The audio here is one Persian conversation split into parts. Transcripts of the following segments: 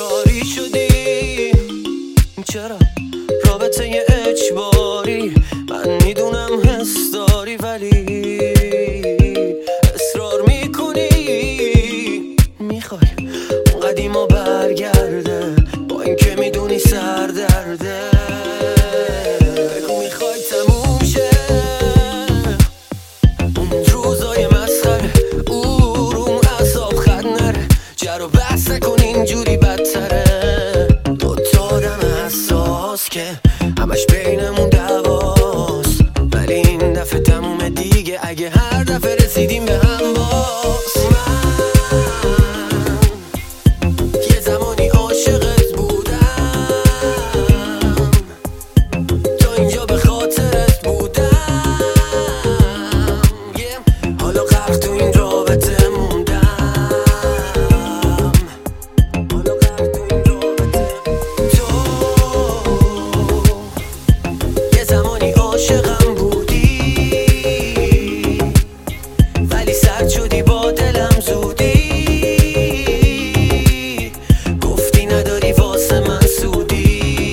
تکراری شدی. چرا رابطه اجباری؟ من میدونم حس داری ولی اصرار میکنی. میخوای اون قدیما برگرده با اینکه میدونی سر درده. بگو میخوای تموم شه اون روزای مسخره، روم اعصاب خط نره. جر و بحث نکن اینجوری بدتره. دوتا آدم حساس که همش بینمون دعواست، ولی این دفعه تموم دیگه. اگه هر دفعه رسیدیم به هم باز. من یه زمانی عاشقت بودم، تا اینجا به خاطرت بودم. حالا غرق تو این رابطه موندم. حالا غرق تو این رابطه. تو یه زمانی عاشقم بودی، ولی سرد شدی با دلم زودی. گفتی نداری واسه من سودی.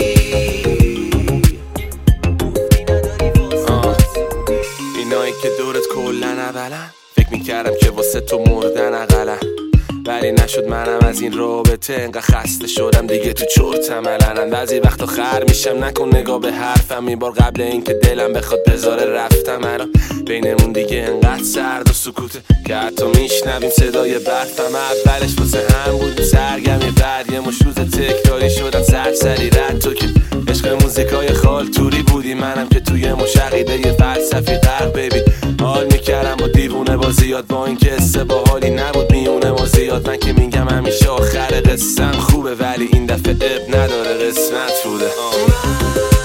گفتی نداری واسه من سودی. اینایی که دورت کلن اولن، فکر میکردم که واسه تو مردن اقلن، ولی نشد. منم از این رابطه انقدر خسته شدم دیگه تو چرتم علنن. بعضی وقتا خر میشم نکن نگاه به حرفم. این بار قبل اینکه دلم بخواد بذاره رفتم. الان بینمون دیگه انقدر سرد و سکوته که حتی میشنویم صدای برفم. اولش واسه هم بودیم سرگرمی، بعد یه مش روز تکراری شدن سرسری رد. تو که عشق موزیکای خالتوری بودی، منم که توی مش عقیده یه فلسفی غرق. ببین حال میکردم با دیوونه بازیات، با این که حس باحالی نبود میونه ما زیاد. من که میگم همیشه آخر قصم خوبه، ولی این دفعه اب نداره قسمت بوده.